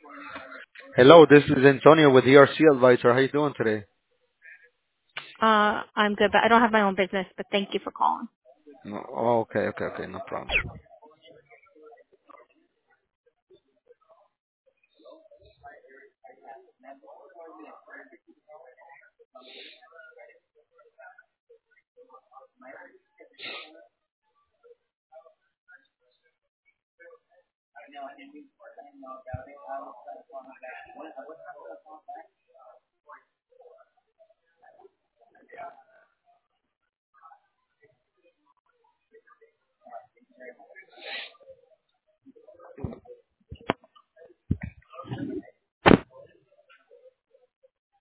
Hello, this is Antonio with ERC Advisor. How you doing today? I'm good, but I don't have my own business, but thank you for calling. No, oh, okay, no problem.